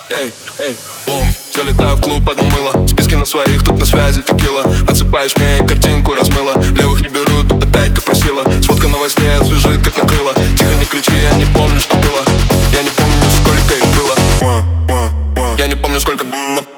Эй, эй, бум, залетаю в клуб, одно мыло. Списки на своих, тут на связи текила. Отсыпаешь мне и картинку размыла. Левых не беру, тут опять как просила. Сфоткана во сне, свежит как накрыло. Тихо, не кричи, я не помню, что было. Я не помню, сколько их было. Я не помню, сколько было.